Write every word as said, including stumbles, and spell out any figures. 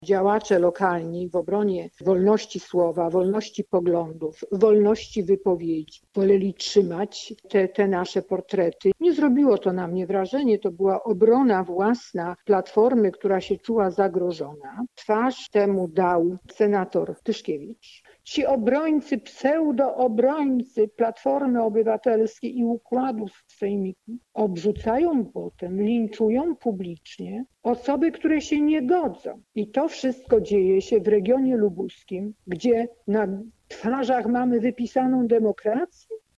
działacze lokalni w obronie wolności słowa, wolności poglądów, wolności wypowiedzi woleli trzymać te, te nasze portrety. Nie zrobiło to na mnie wrażenie, to była obrona własna Platformy, która się czuła zagrożona. Twarz temu dał senator Tyszkiewicz. Ci obrońcy, pseudo-obrońcy Platformy Obywatelskiej i układów w sejmiku obrzucają potem, linczują publicznie osoby, które się nie godzą. I to wszystko dzieje się w regionie lubuskim, gdzie na twarzach mamy wypisaną demokrację,